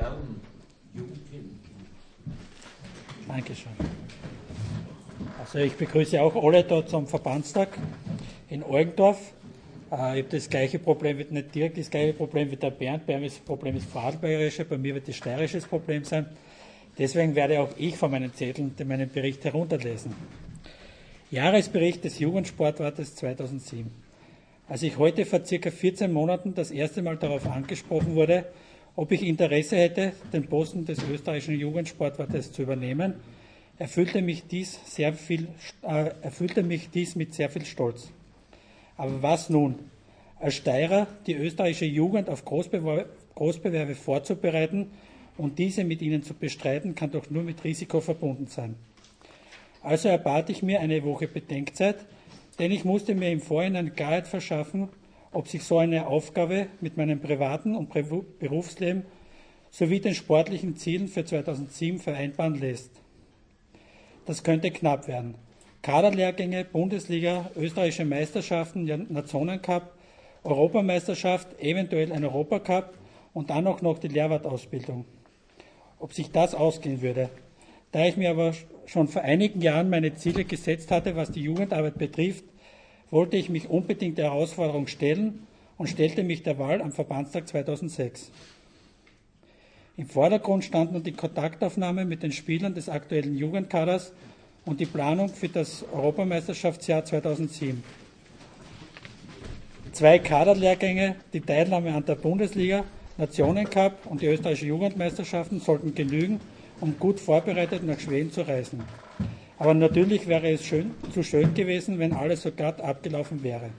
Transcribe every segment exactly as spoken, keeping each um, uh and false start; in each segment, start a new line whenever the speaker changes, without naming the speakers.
Herren Jugendlichen.
Dankeschön. Also ich begrüße auch alle da zum Verbandstag in Eugendorf. Äh, ich habe das gleiche Problem, nicht direkt das gleiche Problem wie der Bernd. Bei ihm ist das Problem das Vorarlbergerische, bei mir wird das steirische Problem sein. Deswegen werde auch ich von meinen Zetteln meinen Bericht herunterlesen. Jahresbericht des Jugendsportrates zweitausendsieben. Als ich heute vor circa vierzehn Monaten das erste Mal darauf angesprochen wurde, ob ich Interesse hätte, den Posten des österreichischen Jugendsportrates zu übernehmen, erfüllte mich dies, sehr viel, äh, erfüllte mich dies mit sehr viel Stolz. Aber was nun? Als Steirer die österreichische Jugend auf Großbewerbe, Großbewerbe vorzubereiten und diese mit ihnen zu bestreiten, kann doch nur mit Risiko verbunden sein. Also erbat ich mir eine Woche Bedenkzeit, denn ich musste mir im Vorhinein Klarheit verschaffen, ob sich so eine Aufgabe mit meinem privaten und Berufsleben sowie den sportlichen Zielen für zweitausendsieben vereinbaren lässt. Das könnte knapp werden. Kaderlehrgänge, Bundesliga, österreichische Meisterschaften, Nationencup, Europameisterschaft, eventuell ein Europacup und dann auch noch die Lehrwartausbildung. Ob sich das ausgehen würde. Da ich mir aber schon vor einigen Jahren meine Ziele gesetzt hatte, was die Jugendarbeit betrifft, wollte ich mich unbedingt der Herausforderung stellen und stellte mich der Wahl am Verbandstag zweitausendsechs. Im Vordergrund stand nun die Kontaktaufnahme mit den Spielern des aktuellen Jugendkaders und die Planung für das Europameisterschaftsjahr zweitausendsieben. Zwei Kaderlehrgänge, die Teilnahme an der Bundesliga, Nationencup und die österreichische Jugendmeisterschaften sollten genügen, um gut vorbereitet nach Schweden zu reisen. Aber natürlich wäre es schön, zu schön gewesen, wenn alles so glatt abgelaufen wäre.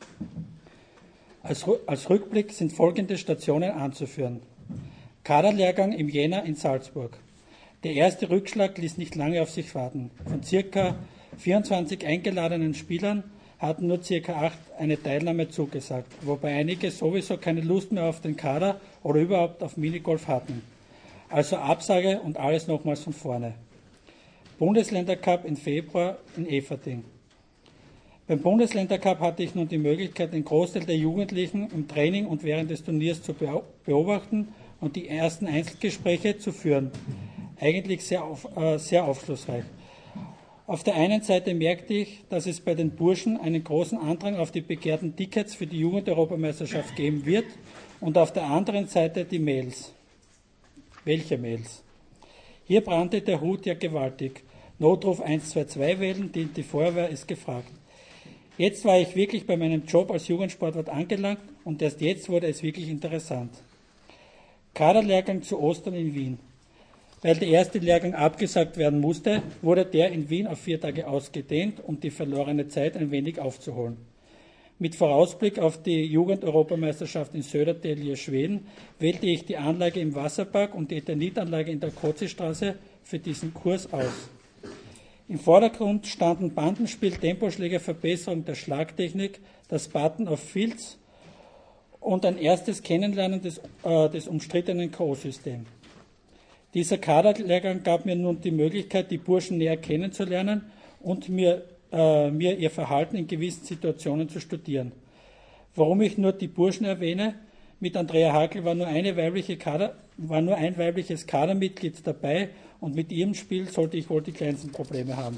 Als, als Rückblick sind folgende Stationen anzuführen. Kaderlehrgang im Jänner in Salzburg. Der erste Rückschlag ließ nicht lange auf sich warten. Von circa vierundzwanzig eingeladenen Spielern hatten nur circa acht eine Teilnahme zugesagt, wobei einige sowieso keine Lust mehr auf den Kader oder überhaupt auf Minigolf hatten. Also Absage und alles nochmals von vorne. Bundesländercup im Februar in Eferding. Beim Bundesländercup hatte ich nun die Möglichkeit, den Großteil der Jugendlichen im Training und während des Turniers zu beobachten und die ersten Einzelgespräche zu führen. Eigentlich sehr, auf, äh, sehr aufschlussreich. Auf der einen Seite merkte ich, dass es bei den Burschen einen großen Andrang auf die begehrten Tickets für die Jugend-Europameisterschaft geben wird und auf der anderen Seite die Mails. Welche Mails? Hier brannte der Hut ja gewaltig. Notruf eins zwei zwei wählen, die, die Feuerwehr ist gefragt. Jetzt war ich wirklich bei meinem Job als Jugendsportwart angelangt und erst jetzt wurde es wirklich interessant. Kaderlehrgang zu Ostern in Wien. Weil der erste Lehrgang abgesagt werden musste, wurde der in Wien auf vier Tage ausgedehnt, um die verlorene Zeit ein wenig aufzuholen. Mit Vorausblick auf die Jugend-Europameisterschaft in Södertälje, Schweden, wählte ich die Anlage im Wasserpark und die Ethernitanlage in der Kozistraße für diesen Kurs aus. Im Vordergrund standen Bandenspiel, Temposchläge, Verbesserung der Schlagtechnik, das Button auf Fields und ein erstes Kennenlernen des, äh, des umstrittenen K O-Systems. Dieser Kaderlehrgang gab mir nun die Möglichkeit, die Burschen näher kennenzulernen und mir, äh, mir ihr Verhalten in gewissen Situationen zu studieren. Warum ich nur die Burschen erwähne, mit Andrea Hakel war nur, eine weibliche Kader, war nur ein weibliches Kadermitglied dabei und mit ihrem Spiel sollte ich wohl die kleinsten Probleme haben.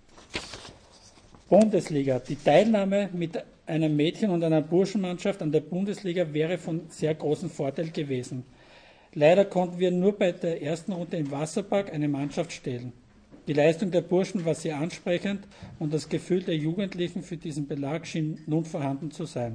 Bundesliga. Die Teilnahme mit einem Mädchen- und einer Burschenmannschaft an der Bundesliga wäre von sehr großem Vorteil gewesen. Leider konnten wir nur bei der ersten Runde im Wasserpark eine Mannschaft stellen. Die Leistung der Burschen war sehr ansprechend und das Gefühl der Jugendlichen für diesen Belag schien nun vorhanden zu sein.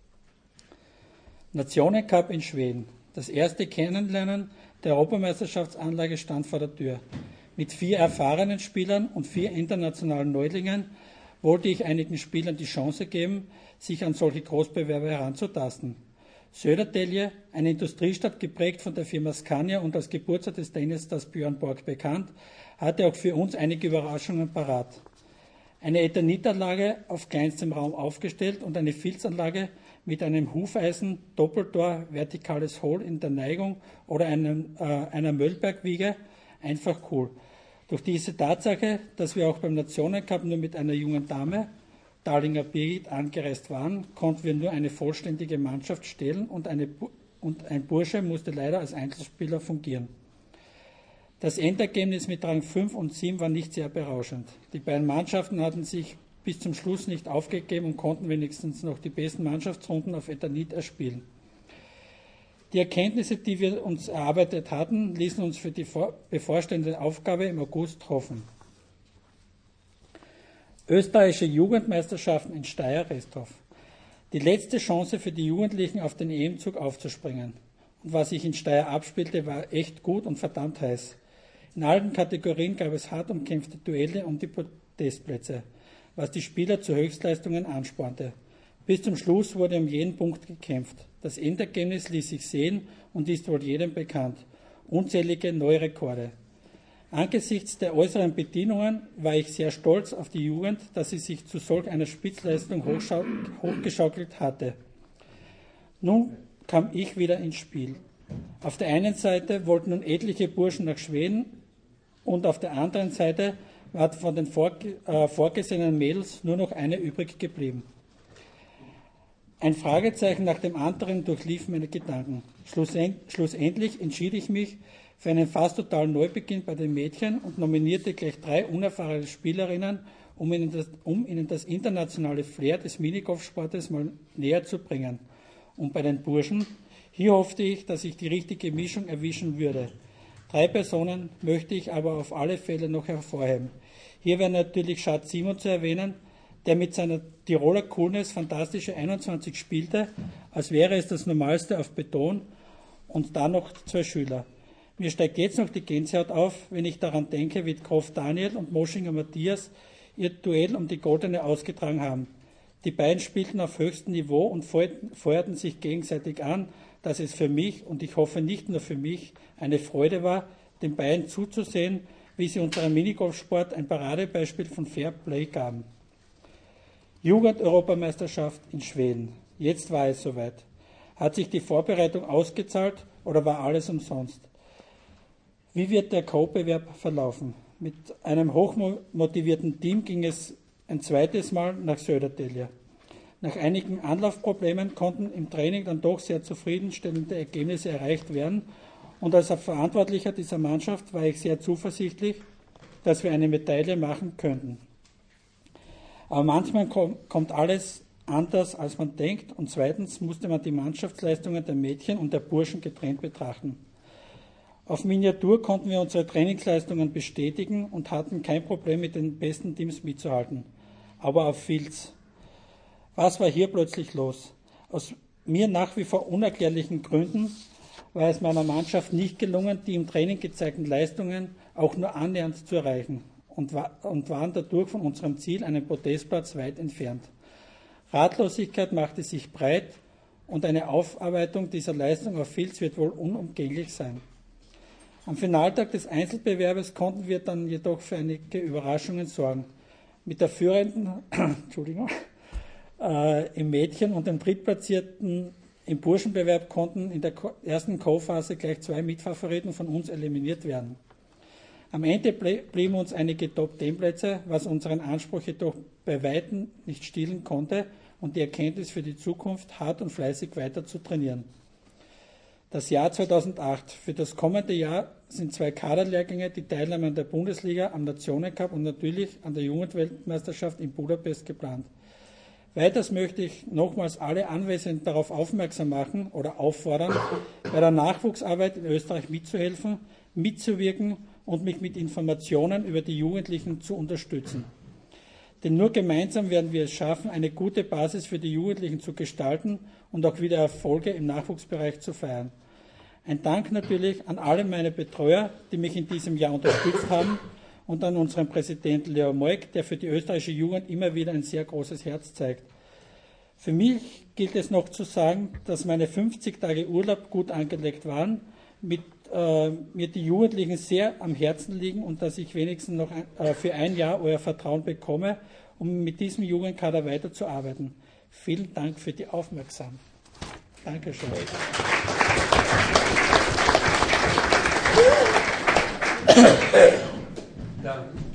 Nationencup in Schweden. Das erste Kennenlernen der Europameisterschaftsanlage stand vor der Tür. Mit vier erfahrenen Spielern und vier internationalen Neulingen wollte ich einigen Spielern die Chance geben, sich an solche Großbewerbe heranzutasten. Södertälje, eine Industriestadt geprägt von der Firma Scania und als Geburtsort des Tennisstars Björn Borg bekannt, hatte auch für uns einige Überraschungen parat. Eine Ethernit-Anlage auf kleinstem Raum aufgestellt und eine Filzanlage mit einem Hufeisen, Doppeltor, vertikales Hohl in der Neigung oder einem, äh, einer Möllbergwiege, einfach cool. Durch diese Tatsache, dass wir auch beim Nationencup nur mit einer jungen Dame, Darlinger Birgit, angereist waren, konnten wir nur eine vollständige Mannschaft stellen und eine, und ein Bursche musste leider als Einzelspieler fungieren. Das Endergebnis mit Rang fünf und sieben war nicht sehr berauschend. Die beiden Mannschaften hatten sich bis zum Schluss nicht aufgegeben und konnten wenigstens noch die besten Mannschaftsrunden auf Eternit erspielen. Die Erkenntnisse, die wir uns erarbeitet hatten, ließen uns für die bevorstehende Aufgabe im August hoffen. Österreichische Jugendmeisterschaften in Steyr-Resthof. Die letzte Chance für die Jugendlichen, auf den E M-Zug aufzuspringen. Und was sich in Steyr abspielte, war echt gut und verdammt heiß. In allen Kategorien gab es hart umkämpfte Duelle um die Podestplätze, was die Spieler zu Höchstleistungen anspornte. Bis zum Schluss wurde um jeden Punkt gekämpft. Das Endergebnis ließ sich sehen und ist wohl jedem bekannt. Unzählige neue Rekorde. Angesichts der äußeren Bedingungen war ich sehr stolz auf die Jugend, dass sie sich zu solch einer Spitzleistung hochgeschaukelt hatte. Nun kam ich wieder ins Spiel. Auf der einen Seite wollten nun etliche Burschen nach Schweden und auf der anderen Seite war von den vorge äh, vorgesehenen Mädels nur noch eine übrig geblieben. Ein Fragezeichen nach dem anderen durchlief meine Gedanken. Schlussend schlussendlich entschied ich mich für einen fast totalen Neubeginn bei den Mädchen und nominierte gleich drei unerfahrene Spielerinnen, um ihnen das, um ihnen das internationale Flair des Minigolfsportes mal näher zu bringen. Und bei den Burschen, hier hoffte ich, dass ich die richtige Mischung erwischen würde. Drei Personen möchte ich aber auf alle Fälle noch hervorheben. Hier wäre natürlich Schatz Simon zu erwähnen, der mit seiner Tiroler Coolness fantastische einundzwanzig spielte, als wäre es das Normalste auf Beton, und dann noch zwei Schüler. Mir steigt jetzt noch die Gänsehaut auf, wenn ich daran denke, wie Grof Daniel und Moschinger Matthias ihr Duell um die Goldene ausgetragen haben. Die beiden spielten auf höchstem Niveau und feuerten sich gegenseitig an, dass es für mich, und ich hoffe nicht nur für mich, eine Freude war, den beiden zuzusehen, wie sie unserem Minigolfsport ein Paradebeispiel von Fair Play gaben. Jugend-Europameisterschaft in Schweden. Jetzt war es soweit. Hat sich die Vorbereitung ausgezahlt oder war alles umsonst? Wie wird der Co-Bewerb verlaufen? Mit einem hochmotivierten Team ging es ein zweites Mal nach Södertälje. Nach einigen Anlaufproblemen konnten im Training dann doch sehr zufriedenstellende Ergebnisse erreicht werden, und als Verantwortlicher dieser Mannschaft war ich sehr zuversichtlich, dass wir eine Medaille machen könnten. Aber manchmal kommt alles anders, als man denkt, und zweitens musste man die Mannschaftsleistungen der Mädchen und der Burschen getrennt betrachten. Auf Miniatur konnten wir unsere Trainingsleistungen bestätigen und hatten kein Problem, mit den besten Teams mitzuhalten. Aber auf Fields. Was war hier plötzlich los? Aus mir nach wie vor unerklärlichen Gründen war es meiner Mannschaft nicht gelungen, die im Training gezeigten Leistungen auch nur annähernd zu erreichen, und, war, und waren dadurch von unserem Ziel, einen Podestplatz, weit entfernt. Ratlosigkeit machte sich breit, und eine Aufarbeitung dieser Leistung auf Fields wird wohl unumgänglich sein. Am Finaltag des Einzelbewerbes konnten wir dann jedoch für einige Überraschungen sorgen. Mit der führenden Entschuldigung, äh, im Mädchen und dem Drittplatzierten im Burschenbewerb konnten in der ersten Co-Phase gleich zwei Mitfavoriten von uns eliminiert werden. Am Ende blieben uns einige Top-Zehn-Plätze, was unseren Anspruch jedoch bei Weitem nicht stillen konnte und die Erkenntnis für die Zukunft, hart und fleißig weiter zu trainieren. Das Jahr zweitausendacht. Für das kommende Jahr sind zwei Kaderlehrgänge, die Teilnahme an der Bundesliga, am Nationencup und natürlich an der Jugendweltmeisterschaft in Budapest geplant. Weiters möchte ich nochmals alle Anwesenden darauf aufmerksam machen oder auffordern, bei der Nachwuchsarbeit in Österreich mitzuhelfen, mitzuwirken und mich mit Informationen über die Jugendlichen zu unterstützen. Denn nur gemeinsam werden wir es schaffen, eine gute Basis für die Jugendlichen zu gestalten und auch wieder Erfolge im Nachwuchsbereich zu feiern. Ein Dank natürlich an alle meine Betreuer, die mich in diesem Jahr unterstützt haben, und an unseren Präsidenten Leo Moik, der für die österreichische Jugend immer wieder ein sehr großes Herz zeigt. Für mich gilt es noch zu sagen, dass meine fünfzig Tage Urlaub gut angelegt waren, mit äh, mir die Jugendlichen sehr am Herzen liegen und dass ich wenigstens noch ein, äh, für ein Jahr euer Vertrauen bekomme, um mit diesem Jugendkader weiterzuarbeiten. Vielen Dank für die Aufmerksamkeit. Dankeschön.
Danke.